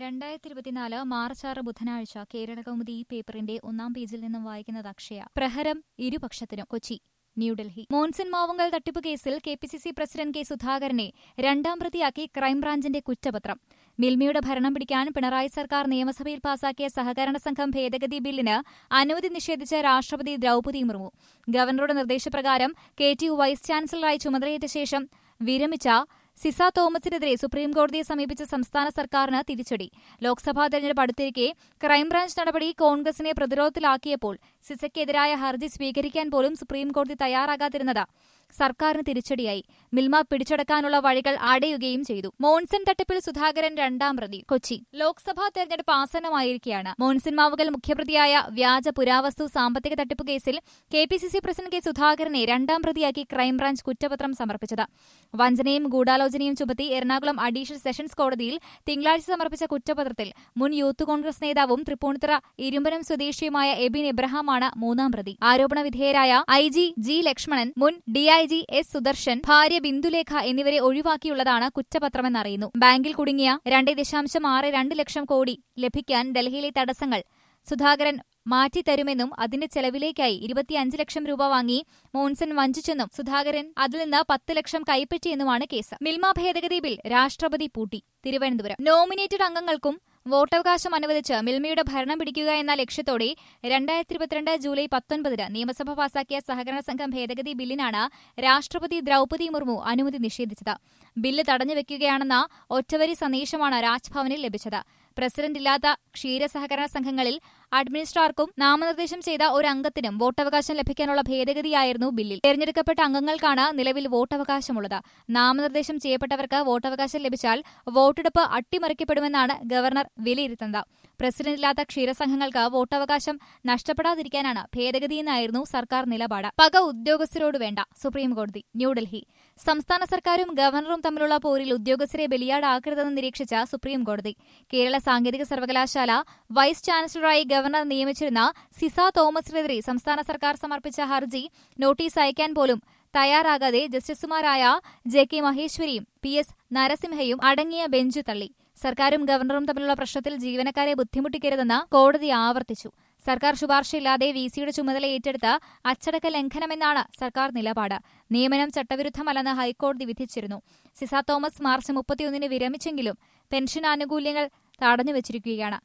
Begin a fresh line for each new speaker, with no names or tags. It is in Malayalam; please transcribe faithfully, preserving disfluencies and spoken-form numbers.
രണ്ടായിരത്തി ഇരുപത്തിനാല് മാർച്ച് ആറ് ബുധനാഴ്ച കേരളകൗമുദി പേപ്പറിന്റെ ഒന്നാം പേജിൽ നിന്നും വായിക്കുന്നത് അക്ഷയ. പ്രഹരം ഇരുപക്ഷത്തിനും. കൊച്ചി, ന്യൂഡൽഹി. മോൻസൺ മാവുങ്കൽ തട്ടിപ്പ് കേസിൽ K P C C president K സുധാകരനെ രണ്ടാം പ്രതിയാക്കി ക്രൈംബ്രാഞ്ചിന്റെ കുറ്റപത്രം. മിൽമയുടെ ഭരണം പിടിക്കാൻ പിണറായി സർക്കാർ നിയമസഭയിൽ പാസാക്കിയ സഹകരണ സംഘം ഭേദഗതി ബില്ലിന് അനുമതി നിഷേധിച്ച രാഷ്ട്രപതി ദ്രൌപദി മുർമു. ഗവർണറുടെ നിർദ്ദേശപ്രകാരം കെ ടി യു വൈസ് ചാൻസലറായി ചുമതലയേറ്റ ശേഷം വിരമിച്ച സിസ തോമസിനെതിരെ സുപ്രീംകോടതിയെ സമീപിച്ച സംസ്ഥാന സർക്കാരിന് തിരിച്ചടി. ലോക്സഭാ തെരഞ്ഞെടുപ്പ് അടുത്തിരിക്കെ ക്രൈംബ്രാഞ്ച് നടപടി കോൺഗ്രസിനെ പ്രതിരോധത്തിലാക്കിയപ്പോൾ സിസയ്ക്കെതിരായ ഹർജി സ്വീകരിക്കാൻ പോലും സുപ്രീംകോടതി തയ്യാറാകാതിരുന്നത് സർക്കാരിന് തിരിച്ചടിയായി. മിൽമ പിടിച്ചടക്കാനുള്ള വഴികൾ അടയുകയും ചെയ്തു. മോൻസൺ തട്ടിപ്പിൽ സുധാകരൻ രണ്ടാം പ്രതി. കൊച്ചി, ലോക്സഭാ തെരഞ്ഞെടുപ്പ് ആസന്നമായിരിക്കെയാണ് മോൻസൺ മാവുങ്കൽ മുഖ്യപ്രതിയായ വ്യാജ പുരാവസ്തു സാമ്പത്തിക തട്ടിപ്പ് കേസിൽ K P C C president K സുധാകരനെ രണ്ടാം പ്രതിയാക്കി ക്രൈംബ്രാഞ്ച് കുറ്റപത്രം സമർപ്പിച്ചത്. വഞ്ചനയും ഗൂഢാലോചനയും ചുമത്തി എറണാകുളം അഡീഷണൽ സെഷൻസ് കോടതിയിൽ തിങ്കളാഴ്ച സമർപ്പിച്ച കുറ്റപത്രത്തിൽ മുൻ യൂത്ത് കോൺഗ്രസ് നേതാവും തൃപ്പൂണിത്തുറ ഇരുമ്പനം സ്വദേശിയുമായ എബിൻ എബ്രഹാമാണ് മൂന്നാം പ്രതി. ആരോപണ വിധേയരായ ഐ ജി ജി ലക്ഷ്മണൻ, മുൻ D I G S Sudarshan, ഭാര്യ ബിന്ദുലേഖ എന്നിവരെ ഒഴിവാക്കിയുള്ളതാണ് കുറ്റപത്രമെന്നറിയുന്നു. ബാങ്കിൽ കുടുങ്ങിയ രണ്ട് ദശാംശം ആറ് രണ്ട് ലക്ഷം കോടി ലഭിക്കാൻ ഡൽഹിയിലെ തടസ്സങ്ങൾ സുധാകരൻ മാറ്റിത്തരുമെന്നും അതിന്റെ ചെലവിലേക്കായി ഇരുപത്തിയഞ്ച് ലക്ഷം രൂപ വാങ്ങി മോൻസൺ വഞ്ചിച്ചെന്നും സുധാകരൻ അതിൽ നിന്ന് പത്ത് ലക്ഷം കൈപ്പറ്റിയെന്നുമാണ് കേസ്. മിൽമ ഭേദഗതി ബിൽ രാഷ്ട്രപതി പൂട്ടി. തിരുവനന്തപുരം, നോമിനേറ്റഡ് അംഗങ്ങൾക്കും വോട്ടവകാശം അനുവദിച്ച് മിൽമയുടെ ഭരണം പിടിക്കുക എന്ന ലക്ഷ്യത്തോടെ രണ്ടായിരത്തി ഇരുപത്തിരണ്ട് ജൂലൈ പത്തൊൻപതിന് നിയമസഭ പാസാക്കിയ സഹകരണ സംഘം ഭേദഗതി ബില്ലിനാണ് രാഷ്ട്രപതി ദ്രൌപദി മുർമു അനുമതി നിഷേധിച്ചത്. ബില്ല് തടഞ്ഞുവെക്കുകയാണെന്ന ഒറ്റവരി സന്ദേശമാണ് രാജ്ഭവനിൽ ലഭിച്ചത്. പ്രസിഡന്റില്ലാത്ത ക്ഷീരസഹകരണ സംഘങ്ങളിൽ അഡ്മിനിസ്ട്രാർക്കും നാമനിർദ്ദേശം ചെയ്ത ഒരു അംഗത്തിനും വോട്ടവകാശം ലഭിക്കാനുള്ള ഭേദഗതിയായിരുന്നു ബില്ലിൽ. തെരഞ്ഞെടുക്കപ്പെട്ട അംഗങ്ങൾക്കാണ് നിലവിൽ വോട്ടവകാശമുള്ളത്. നാമനിർദ്ദേശം ചെയ്യപ്പെട്ടവർക്ക് വോട്ടവകാശം ലഭിച്ചാൽ വോട്ടെടുപ്പ് അട്ടിമറിക്കപ്പെടുമെന്നാണ് ഗവർണർ വിലയിരുത്തുന്നത്. പ്രസിഡന്റില്ലാത്ത ക്ഷീരസംഘങ്ങൾക്ക് വോട്ടവകാശം നഷ്ടപ്പെടാതിരിക്കാനാണ് ഭേദഗതിയെന്നായിരുന്നു സർക്കാർ നിലപാട്. പക ഉദ്യോഗസ്ഥരോട് വേണ്ട. സുപ്രീംകോടതി. ന്യൂഡൽഹി, സംസ്ഥാന സർക്കാരും ഗവർണറും തമ്മിലുള്ള പോരിൽ ഉദ്യോഗസ്ഥരെ ബലിയാടാക്കരുതെന്ന് നിരീക്ഷിച്ച സുപ്രീംകോടതി. കേരള സാങ്കേതിക സർവകലാശാല വൈസ് ചാൻസലറായി ഗവർണർ നിയമിച്ചിരുന്ന സിസ തോമസിനെതിരെ സംസ്ഥാന സർക്കാർ സമർപ്പിച്ച ഹർജി നോട്ടീസ് അയക്കാൻ പോലും തയ്യാറാകാതെ ജസ്റ്റിസുമാരായ ജെ കെ മഹേശ്വരിയും പി എസ് നരസിംഹയും അടങ്ങിയ ബെഞ്ച് തള്ളി. സർക്കാരും ഗവർണറും തമ്മിലുള്ള പ്രശ്നത്തിൽ ജീവനക്കാരെ ബുദ്ധിമുട്ടിക്കരുതെന്ന് കോടതി ആവർത്തിച്ചു. സർക്കാർ ശുപാർശയില്ലാതെ വി സിയുടെ ചുമതല ഏറ്റെടുത്ത് അച്ചടക്ക ലംഘനമെന്നാണ് സർക്കാർ നിലപാട്. നിയമനം ചട്ടവിരുദ്ധമല്ലെന്ന് ഹൈക്കോടതി വിധിച്ചിരുന്നു. സിസ തോമസ് മാർച്ച് മുപ്പത്തിയൊന്നിന് വിരമിച്ചെങ്കിലും പെൻഷൻ ആനുകൂല്യങ്ങൾ തടഞ്ഞുവച്ചിരിക്കുകയാണ്.